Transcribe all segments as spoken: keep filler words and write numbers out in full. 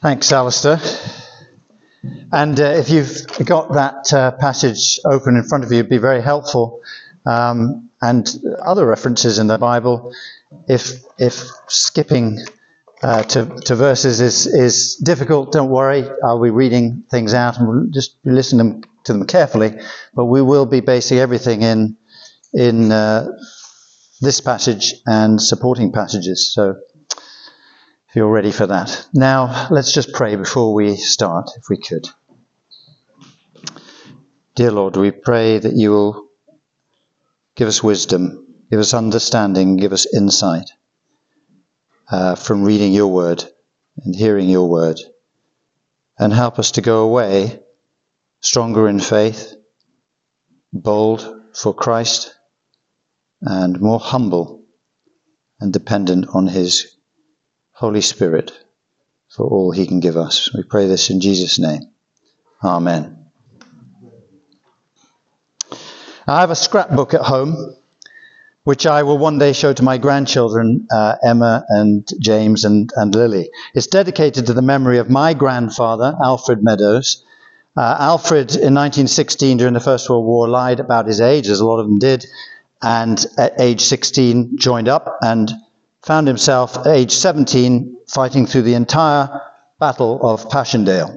Thanks, Alistair. And uh, if you've got that uh, passage open in front of you, it'd be very helpful. Um, and other references in the Bible, if if skipping uh, to, to verses is, is difficult, don't worry. I'll be reading things out and we'll just listen to them, to them carefully. But we will be basing everything in, in uh, this passage and supporting passages. So if you're ready for that. Now, let's just pray before we start, if we could. Dear Lord, we pray that you will give us wisdom, give us understanding, give us insight uh, from reading your word and hearing your word, and help us to go away stronger in faith, bold for Christ, and more humble and dependent on his Holy Spirit for all he can give us. We pray this in Jesus' name. Amen. I have a scrapbook at home, which I will one day show to my grandchildren, uh, Emma and James and, and Lily. It's dedicated to the memory of my grandfather, Alfred Meadows. Uh, Alfred, in nineteen sixteen, during the First World War, lied about his age, as a lot of them did, and at age sixteen joined up and found himself at age seventeen fighting through the entire Battle of Passchendaele.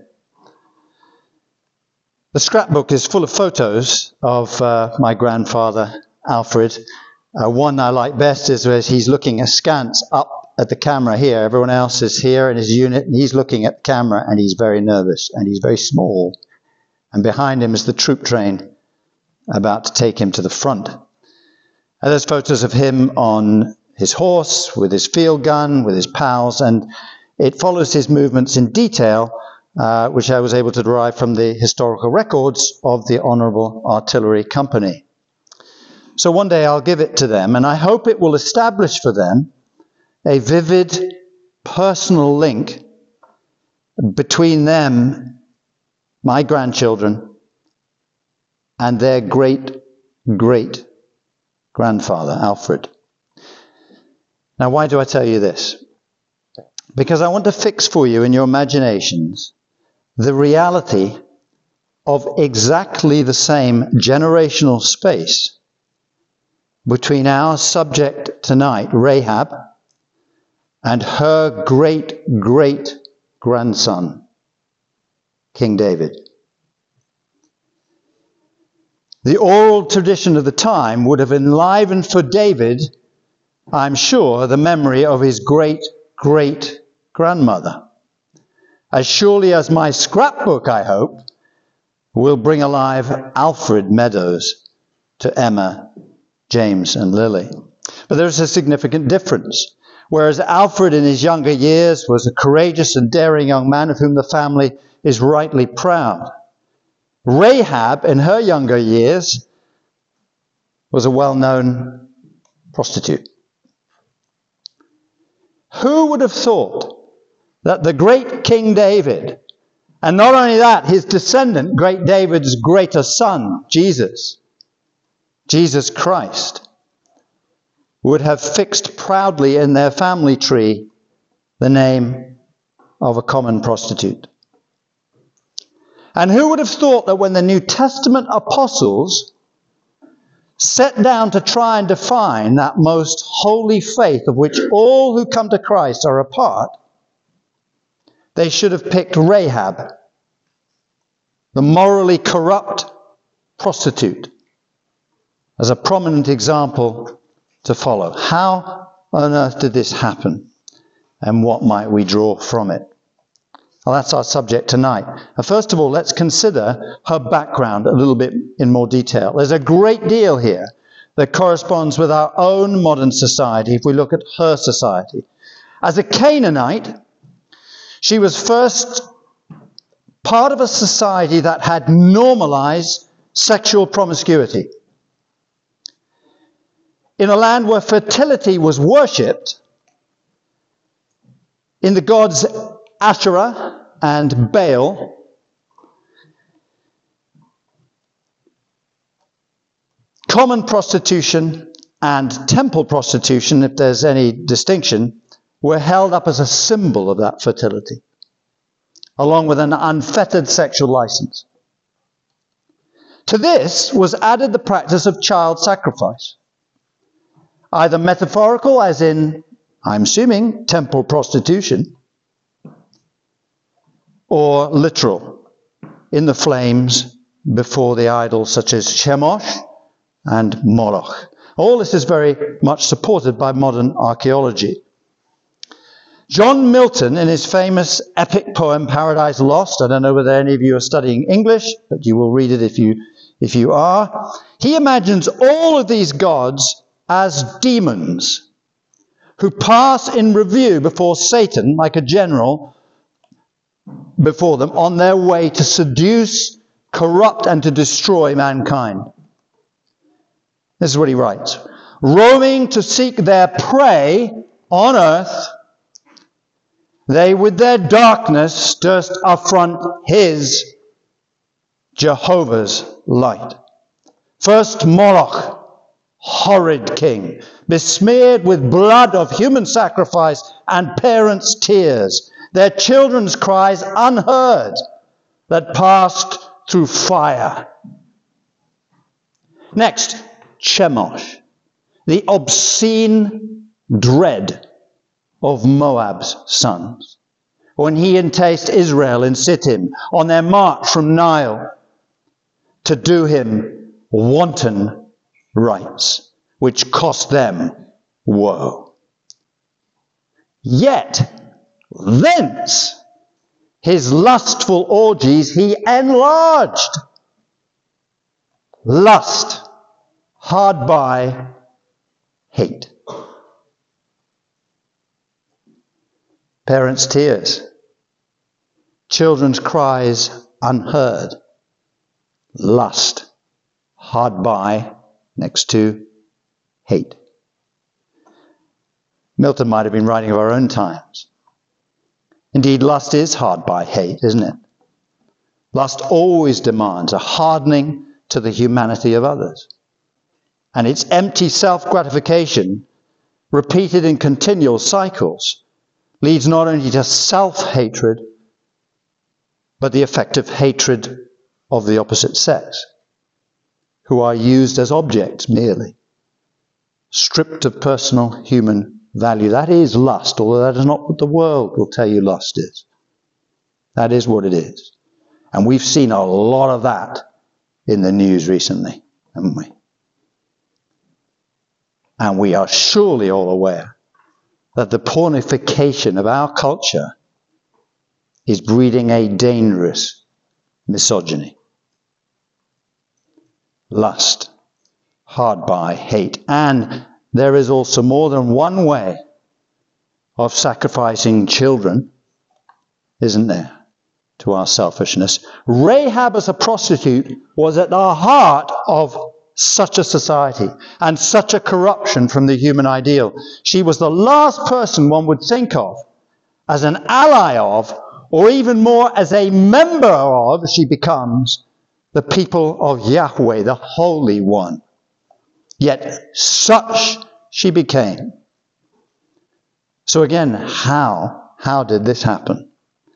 The scrapbook is full of photos of uh, my grandfather, Alfred. Uh, one I like best is where he's looking askance up at the camera here. Everyone else is here in his unit, and he's looking at the camera, and he's very nervous, and he's very small. And behind him is the troop train about to take him to the front. And there's photos of him on his horse, with his field gun, with his pals, and it follows his movements in detail, uh, which I was able to derive from the historical records of the Honourable Artillery Company. So one day I'll give it to them, and I hope it will establish for them a vivid personal link between them, my grandchildren, and their great, great grandfather, Alfred. Now, why do I tell you this? Because I want to fix for you in your imaginations the reality of exactly the same generational space between our subject tonight, Rahab, and her great-great-grandson, King David. The oral tradition of the time would have enlivened for David, I'm sure, the memory of his great-great-grandmother. As surely as my scrapbook, I hope, will bring alive Alfred Meadows to Emma, James, and Lily. But there's a significant difference. Whereas Alfred in his younger years was a courageous and daring young man of whom the family is rightly proud, Rahab in her younger years was a well-known prostitute. Who would have thought that the great King David, and not only that, his descendant, great David's greater son, Jesus, Jesus Christ, would have fixed proudly in their family tree the name of a common prostitute? And who would have thought that when the New Testament apostles set down to try and define that most holy faith of which all who come to Christ are a part, they should have picked Rahab, the morally corrupt prostitute, as a prominent example to follow? How on earth did this happen? And what might we draw from it? Well, that's our subject tonight. Now, first of all, let's consider her background a little bit in more detail. There's a great deal here that corresponds with our own modern society if we look at her society. As a Canaanite, she was first part of a society that had normalized sexual promiscuity. In a land where fertility was worshipped, in the gods Asherah and Baal, common prostitution and temple prostitution, if there's any distinction, were held up as a symbol of that fertility. along with an unfettered sexual license. To this was added the practice of child sacrifice, either metaphorical, as in, I'm assuming, temple prostitution, or literal, in the flames before the idols such as Chemosh and Moloch. All this is very much supported by modern archaeology. John Milton, in his famous epic poem Paradise Lost, I don't know whether any of you are studying English, but you will read it if you, if you are. He imagines all of these gods as demons who pass in review before Satan, like a general, before them on their way to seduce, corrupt, and to destroy mankind. This is what he writes. Roaming to seek their prey on earth, they with their darkness durst affront his, Jehovah's light. First Moloch, horrid king, besmeared with blood of human sacrifice and parents' tears, their children's cries unheard, that passed through fire. Next, Chemosh, the obscene dread of Moab's sons, when he enticed Israel in Sittim on their march from Nile to do him wanton rites, which cost them woe. Yet, thence, his lustful orgies he enlarged. Lust, hard by, hate. Parents' tears, children's cries unheard, lust, hard by, next to hate. Milton might have been writing of our own times. Indeed, lust is hard by hate, isn't it? Lust always demands a hardening to the humanity of others. And its empty self-gratification, repeated in continual cycles, leads not only to self-hatred, but the effective hatred of the opposite sex, who are used as objects merely, stripped of personal human value. That is lust, although that is not what the world will tell you lust is. That is what it is. And we've seen a lot of that in the news recently, haven't we? And we are surely all aware that the pornification of our culture is breeding a dangerous misogyny. Lust, hard by, hate. And there is also more than one way of sacrificing children, isn't there, to our selfishness. Rahab as a prostitute was at the heart of such a society and such a corruption from the human ideal. She was the last person one would think of as an ally of, or even more as a member of, she becomes the people of Yahweh, the Holy One. Yet such she became. So again, how? How did this happen?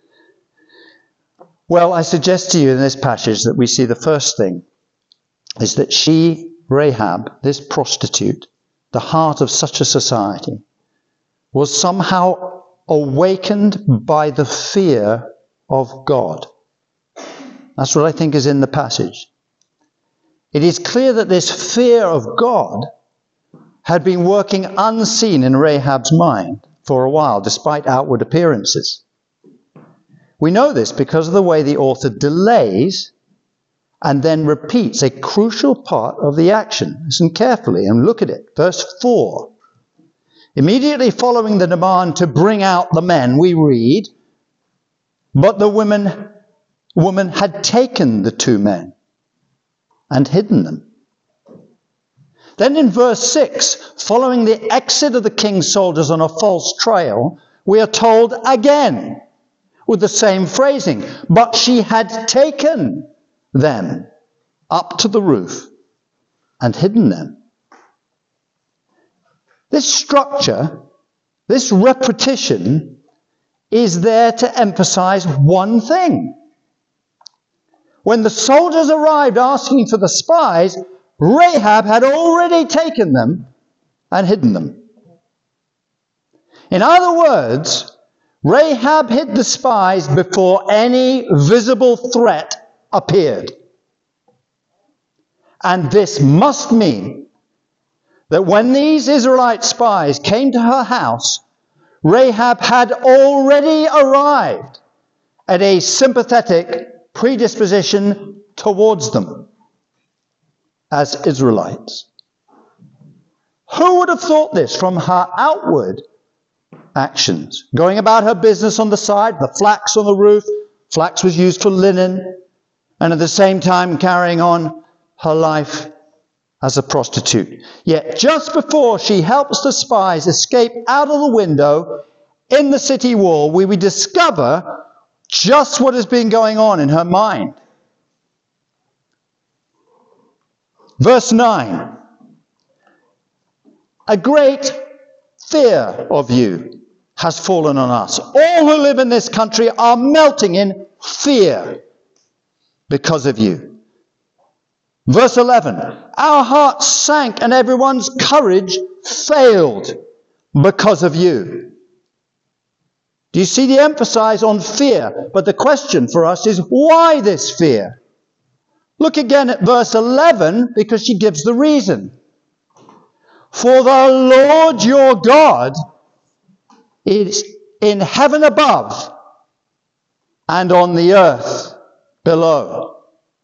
Well, I suggest to you in this passage that we see the first thing is that she, Rahab, this prostitute, the heart of such a society, was somehow awakened by the fear of God. That's what I think is in the passage. It is clear that this fear of God had been working unseen in Rahab's mind for a while, despite outward appearances. We know this because of the way the author delays and then repeats a crucial part of the action. Listen carefully and look at it. Verse four. Immediately following the demand to bring out the men, we read, but the women, woman had taken the two men and hidden them. Then in verse six, following the exit of the king's soldiers on a false trail, we are told again with the same phrasing, but she had taken them up to the roof and hidden them. This structure, this repetition, is there to emphasize one thing. When the soldiers arrived asking for the spies, Rahab had already taken them and hidden them. In other words, Rahab hid the spies before any visible threat appeared. And this must mean that when these Israelite spies came to her house, Rahab had already arrived at a sympathetic predisposition towards them as Israelites. Who would have thought this from her outward actions? Going about her business on the side, the flax on the roof. Flax was used for linen. And at the same time carrying on her life as a prostitute. Yet just before she helps the spies escape out of the window in the city wall, we, we discover just what has been going on in her mind. Verse nine. A great fear of you has fallen on us. All who live in this country are melting in fear because of you. Verse eleven. Our hearts sank and everyone's courage failed because of you. Do you see the emphasis on fear? But the question for us is, why this fear? Look again at verse eleven, because she gives the reason. For the Lord your God is in heaven above and on the earth below.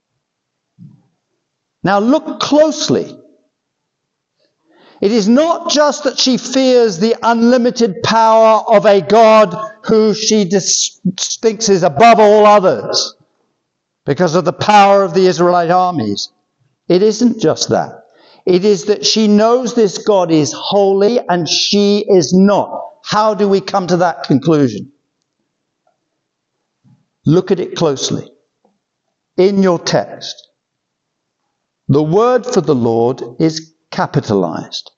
Now look closely. It is not just that she fears the unlimited power of a God who she dis- thinks is above all others because of the power of the Israelite armies. It isn't just that. It is that she knows this God is holy and she is not. How do we come to that conclusion? Look at it closely. In your text, the word for the Lord is capitalized.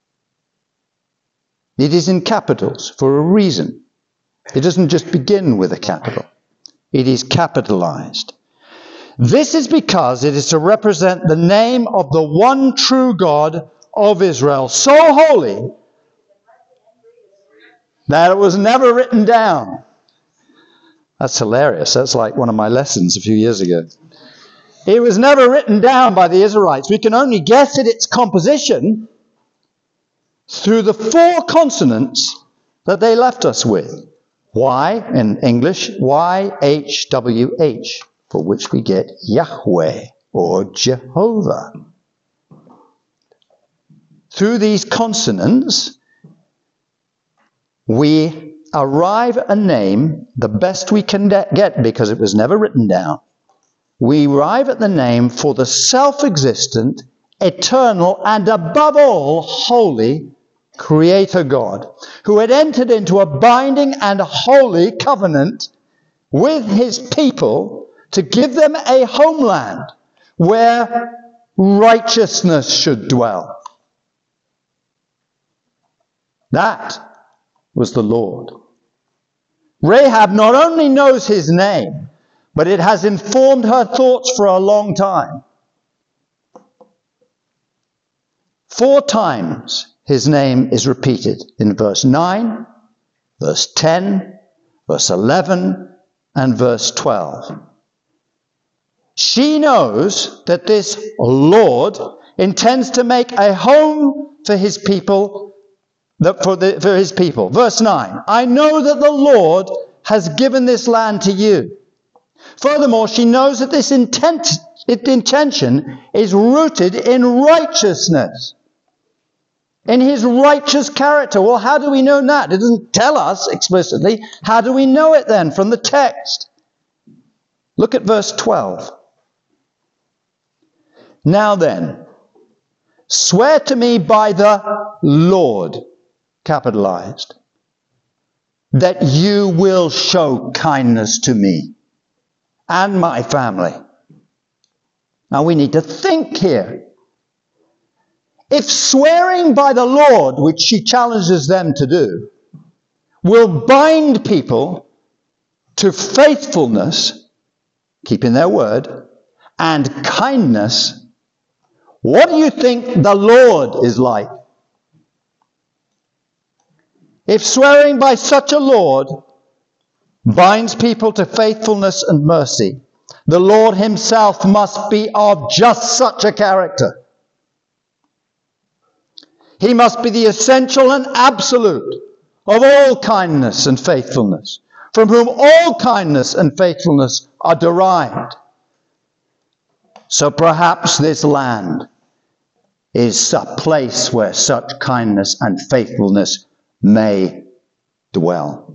It is in capitals for a reason. It doesn't just begin with a capital. It is capitalized. This is because it is to represent the name of the one true God of Israel, so holy that it was never written down. That's hilarious. That's like one of my lessons a few years ago. It was never written down by the Israelites. We can only guess at its composition through the four consonants that they left us with. Y in English, Y H W H, for which we get Yahweh or Jehovah. Through these consonants, we arrive at a name, the best we can de- get because it was never written down. We arrive at the name for the self-existent, eternal, and above all, holy Creator God, who had entered into a binding and holy covenant with his people to give them a homeland where righteousness should dwell. That was the Lord. Rahab not only knows his name, but it has informed her thoughts for a long time. Four times his name is repeated in verse nine, verse ten, verse eleven, and verse twelve. She knows that this Lord intends to make a home for his people, for, the, for his people. Verse nine, I know that the Lord has given this land to you. Furthermore, she knows that this intent, intention is rooted in righteousness, in his righteous character. Well, how do we know that? It doesn't tell us explicitly. How do we know it then from the text? Look at verse twelve. Now then, swear to me by the Lord, capitalized, that you will show kindness to me and my family. Now we need to think here. If swearing by the Lord, which she challenges them to do, will bind people to faithfulness, keeping their word, and kindness, what do you think the Lord is like? If swearing by such a Lord binds people to faithfulness and mercy, the Lord himself must be of just such a character. He must be the essential and absolute of all kindness and faithfulness, from whom all kindness and faithfulness are derived. So perhaps this land is a place where such kindness and faithfulness may dwell.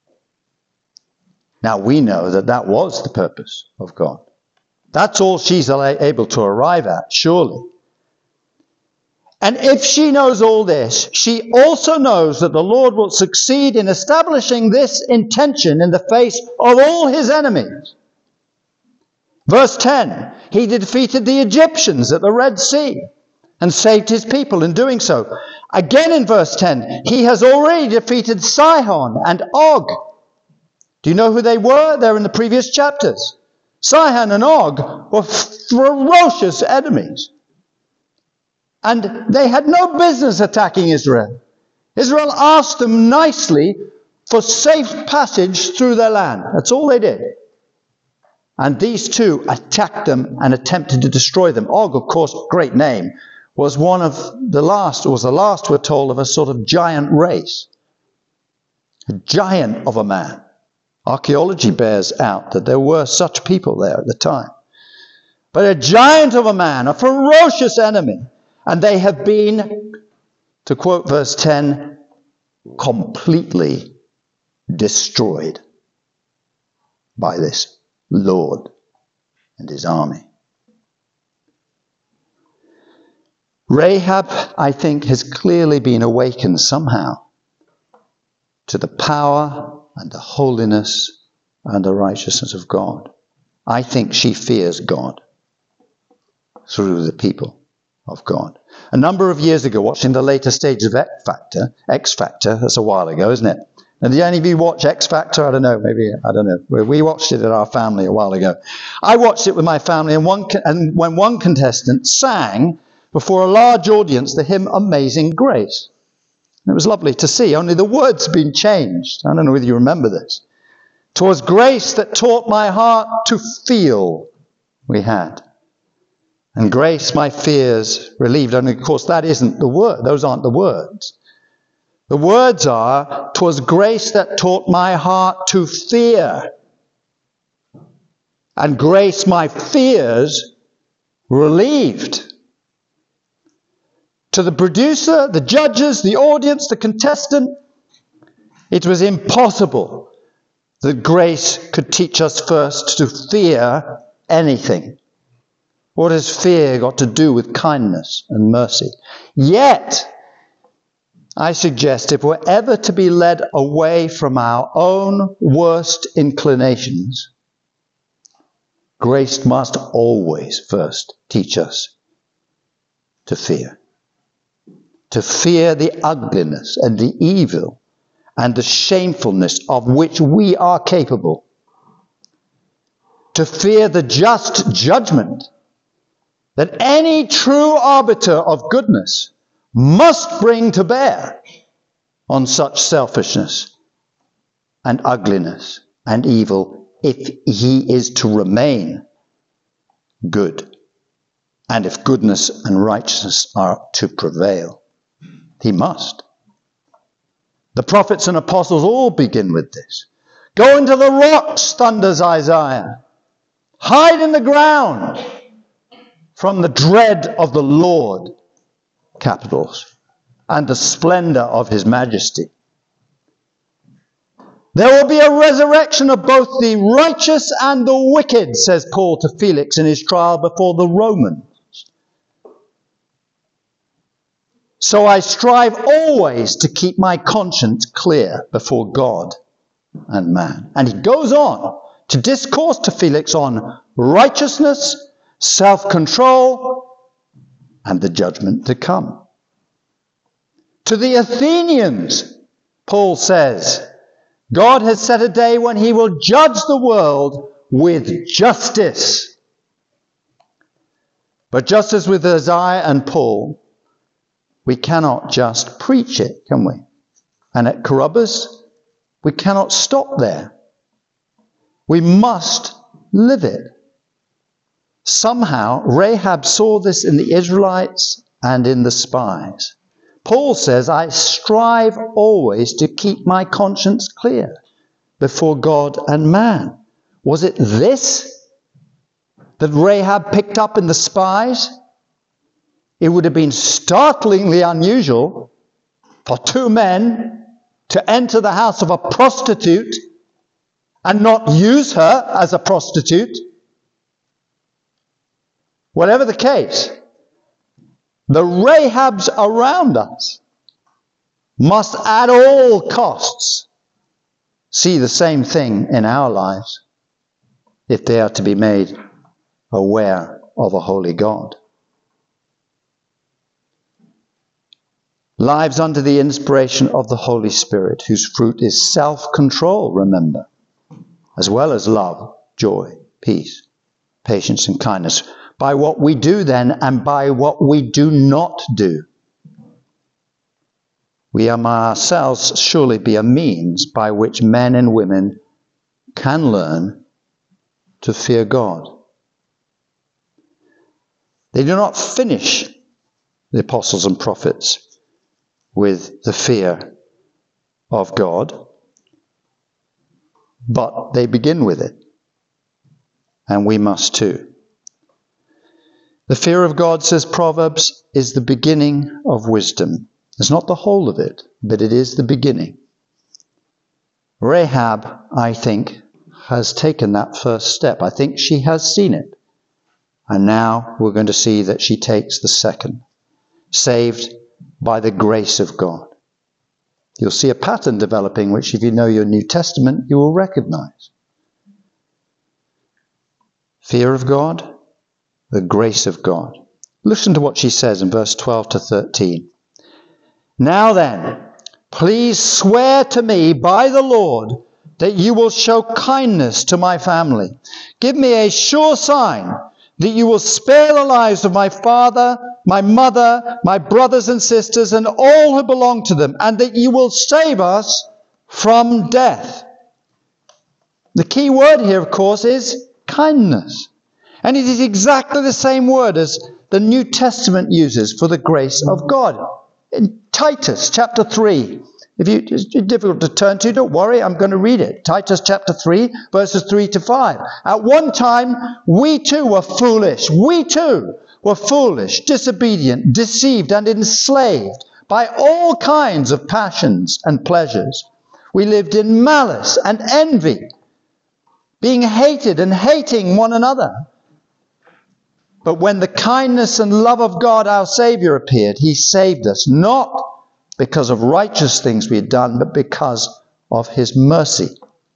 Now we know that that was the purpose of God. That's all she's able to arrive at, surely. And if she knows all this, she also knows that the Lord will succeed in establishing this intention in the face of all his enemies. Verse ten, he defeated the Egyptians at the Red Sea and saved his people in doing so. Again in verse ten, he has already defeated Sihon and Og. Do you know who they were? They're in the previous chapters. Sihon and Og were ferocious enemies. And they had no business attacking Israel. Israel asked them nicely for safe passage through their land. That's all they did. And these two attacked them and attempted to destroy them. Og, of course, great name, was one of the last, or was the last, we're told, of a sort of giant race. A giant of a man. Archaeology bears out that there were such people there at the time. But a giant of a man, a ferocious enemy. And they have been, to quote verse ten, completely destroyed by this Lord and his army. Rahab, I think, has clearly been awakened somehow to the power and the holiness and the righteousness of God. I think she fears God through the people of God. A number of years ago, watching the later stage of X Factor, X Factor, that's a while ago, isn't it? And did any of you watch X Factor? I don't know, maybe, I don't know. We watched it at our family a while ago. I watched it with my family, and, one, and when one contestant sang before a large audience the hymn Amazing Grace. And it was lovely to see, only the words had been changed. I don't know whether you remember this. 'Twas grace that taught my heart to feel, we had. And grace my fears relieved. And of course that isn't the word. Those aren't the words. The words are, 'twas grace that taught my heart to fear. And grace my fears relieved. To the producer, the judges, the audience, the contestant, it was impossible that grace could teach us first to fear anything. What has fear got to do with kindness and mercy? Yet, I suggest if we're ever to be led away from our own worst inclinations, grace must always first teach us to fear. To fear the ugliness and the evil and the shamefulness of which we are capable. To fear the just judgment that any true arbiter of goodness must bring to bear on such selfishness and ugliness and evil if he is to remain good, and if goodness and righteousness are to prevail. He must. The prophets and apostles all begin with this. Go into the rocks, thunders Isaiah. Hide in the ground from the dread of the Lord, capitals, and the splendor of his majesty. There will be a resurrection of both the righteous and the wicked, says Paul to Felix in his trial before the Romans. So I strive always to keep my conscience clear before God and man. And he goes on to discourse to Felix on righteousness, self-control, and the judgment to come. To the Athenians, Paul says, God has set a day when he will judge the world with justice. But just as with Isaiah and Paul, we cannot just preach it, can we? And at Carrubbers, we cannot stop there. We must live it. Somehow, Rahab saw this in the Israelites and in the spies. Paul says, I strive always to keep my conscience clear before God and man. Was it this that Rahab picked up in the spies? It would have been startlingly unusual for two men to enter the house of a prostitute and not use her as a prostitute. Whatever the case, the Rahabs around us must at all costs see the same thing in our lives if they are to be made aware of a holy God. Lives under the inspiration of the Holy Spirit, whose fruit is self-control, remember, as well as love, joy, peace, patience, and kindness. By what we do then, and by what we do not do. We are ourselves surely be a means by which men and women can learn to fear God. They do not finish, the apostles and prophets, with the fear of God, but they begin with it, and we must too. The fear of God, says Proverbs, is the beginning of wisdom. It's not the whole of it, but it is the beginning. Rahab, I think, has taken that first step. I think she has seen it. And now we're going to see that she takes the second. Saved by the grace of God. You'll see a pattern developing, which if you know your New Testament, you will recognize. Fear of God, the grace of God. Listen to what she says in verse twelve to thirteen. Now then, please swear to me by the Lord that you will show kindness to my family. Give me a sure sign that you will spare the lives of my father, my mother, my brothers and sisters, and all who belong to them, and that you will save us from death. The key word here, of course, is kindness. And it is exactly the same word as the New Testament uses for the grace of God. In Titus chapter three, if you, it's difficult to turn to, don't worry, I'm going to read it. Titus chapter three, verses three to five. At one time, we too were foolish. We too were foolish, disobedient, deceived, and enslaved by all kinds of passions and pleasures. We lived in malice and envy, being hated and hating one another. But when the kindness and love of God, our Savior, appeared, he saved us, not because of righteous things we had done, but because of his mercy.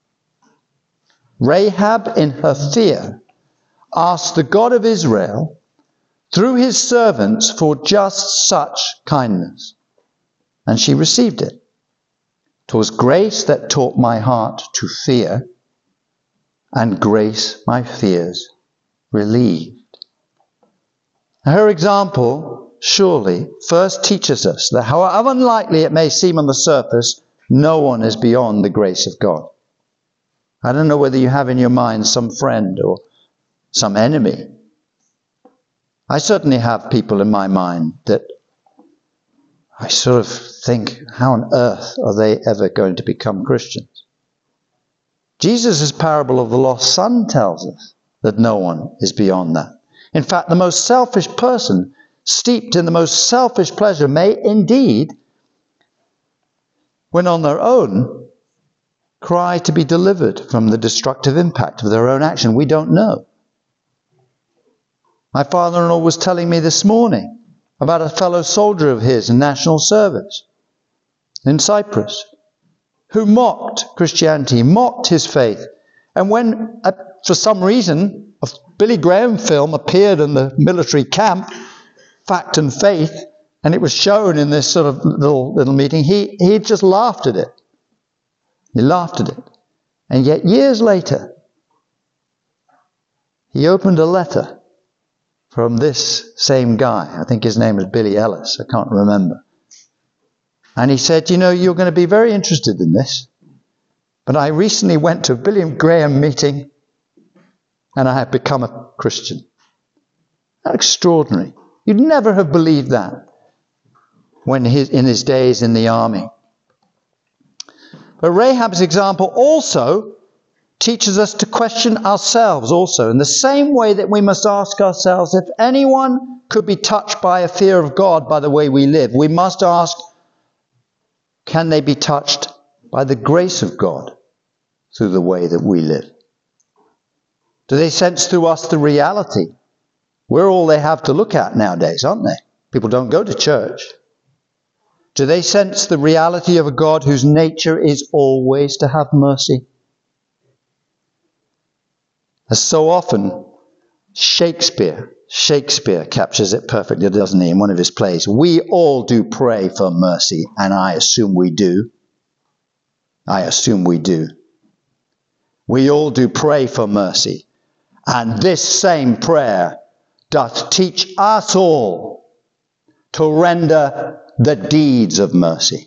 Rahab, in her fear, asked the God of Israel, through his servants, for just such kindness. And she received it. 'Twas grace that taught my heart to fear, and grace my fears relieved. Her example, surely, first teaches us that however unlikely it may seem on the surface, no one is beyond the grace of God. I don't know whether you have in your mind some friend or some enemy. I certainly have people in my mind that I sort of think, how on earth are they ever going to become Christians? Jesus' parable of the lost son tells us that no one is beyond that. In fact, the most selfish person, steeped in the most selfish pleasure, may indeed, when on their own, cry to be delivered from the destructive impact of their own action. We don't know. My father-in-law was telling me this morning about a fellow soldier of his in national service in Cyprus who mocked Christianity, mocked his faith. And when, uh, for some reason, a Billy Graham film appeared in the military camp, Fact and Faith, and it was shown in this sort of little little meeting, he, he just laughed at it. He laughed at it. And yet years later, he opened a letter from this same guy. I think his name was Billy Ellis. I can't remember. And he said, you know, you're going to be very interested in this. But I recently went to a Billy Graham meeting and I have become a Christian. How extraordinary. You'd never have believed that when his, in his days in the army. But Rahab's example also teaches us to question ourselves also, in the same way that we must ask ourselves if anyone could be touched by a fear of God by the way we live. We must ask, can they be touched by the grace of God through the way that we live? Do they sense through us the reality? We're all they have to look at nowadays, aren't they? People don't go to church. Do they sense the reality of a God whose nature is always to have mercy? As so often, Shakespeare, Shakespeare captures it perfectly, doesn't he, in one of his plays. We all do pray for mercy, and I assume we do. I assume we do. We all do pray for mercy, and this same prayer doth teach us all to render the deeds of mercy.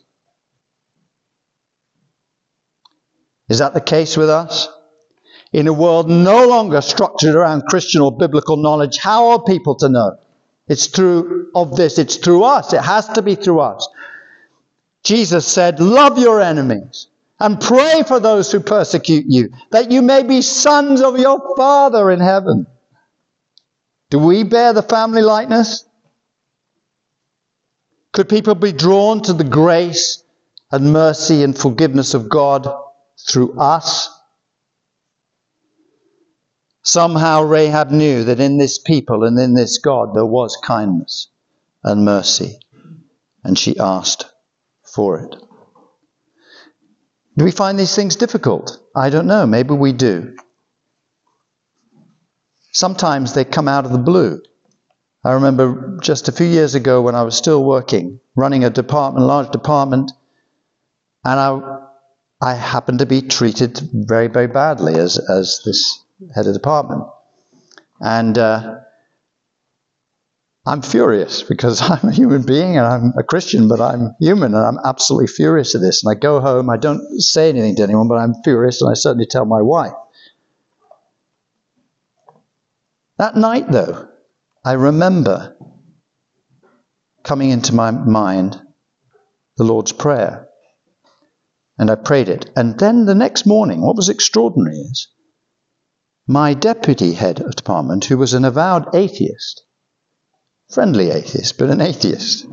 Is that the case with us? In a world no longer structured around Christian or biblical knowledge, how are people to know? It's through of this. It's through us. It has to be through us. Jesus said, love your enemies and pray for those who persecute you, that you may be sons of your Father in heaven. Do we bear the family likeness? Could people be drawn to the grace and mercy and forgiveness of God through us? Somehow Rahab knew that in this people and in this God there was kindness and mercy, and she asked for it. Do we find these things difficult? I don't know. Maybe we do. Sometimes they come out of the blue. I remember just a few years ago when I was still working, running a department, a large department, and I, I happened to be treated very, very badly as, as this head of department. And uh, I'm furious because I'm a human being and I'm a Christian, but I'm human and I'm absolutely furious at this. And I go home, I don't say anything to anyone, but I'm furious, and I certainly tell my wife. That night, though, I remember coming into my mind the Lord's Prayer. And I prayed it. And then the next morning, what was extraordinary is, my deputy head of department, who was an avowed atheist, friendly atheist, but an atheist,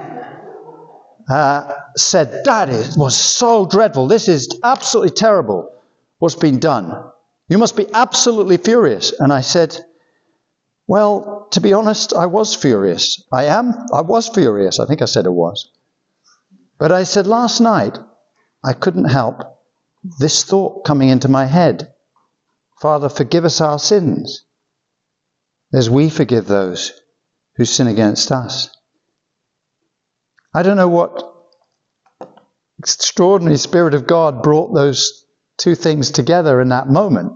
uh, said, that is, was so dreadful. This is absolutely terrible, what's been done. You must be absolutely furious. And I said, well, to be honest, I was furious. I am, I was furious. I think I said it was. But I said, last night, I couldn't help this thought coming into my head. Father, forgive us our sins, as we forgive those who sin against us. I don't know what extraordinary Spirit of God brought those two things together in that moment.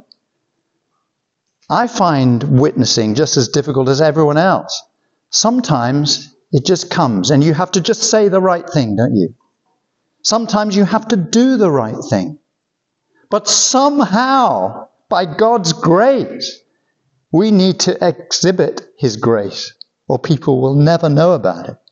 I find witnessing just as difficult as everyone else. Sometimes it just comes, and you have to just say the right thing, don't you? Sometimes you have to do the right thing. But somehow, by God's grace, we need to exhibit His grace, or people will never know about it.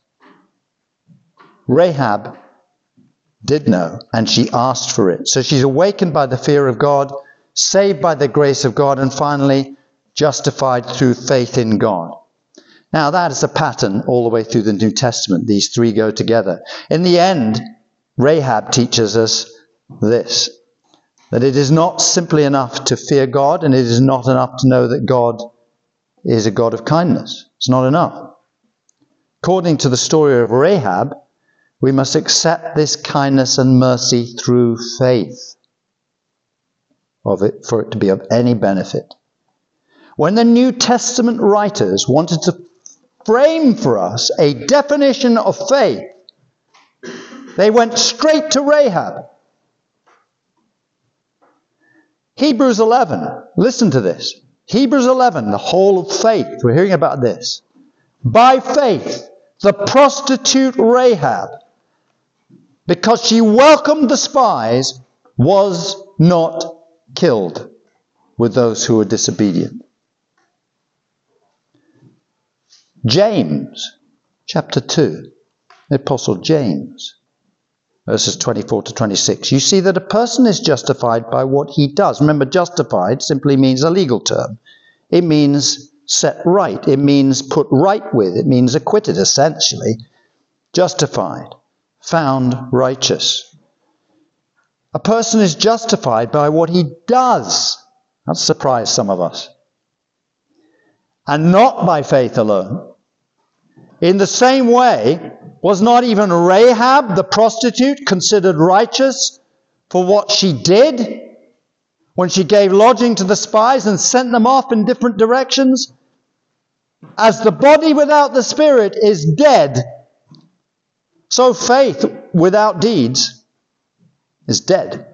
Rahab did know, and she asked for it. So she's awakened by the fear of God, saved by the grace of God, and finally justified through faith in God. Now that is a pattern all the way through the New Testament. These three go together. In the end, Rahab teaches us this, that it is not simply enough to fear God, and it is not enough to know that God is a God of kindness. It's not enough. According to the story of Rahab, we must accept this kindness and mercy through faith of it, for it to be of any benefit. When the New Testament writers wanted to frame for us a definition of faith, they went straight to Rahab. Hebrews eleven, listen to this. Hebrews eleven, the whole of faith. We're hearing about this. By faith, the prostitute Rahab, because she welcomed the spies, was not killed with those who were disobedient. James, chapter two, the Apostle James, verses twenty-four to twenty-six. You see that a person is justified by what he does. Remember, justified simply means a legal term. It means set right. It means put right with. It means acquitted, essentially. Justified, found righteous. A person is justified by what he does. That surprised some of us. And not by faith alone. In the same way, was not even Rahab, the prostitute, considered righteous for what she did when she gave lodging to the spies and sent them off in different directions? As the body without the spirit is dead, so faith without deeds is dead.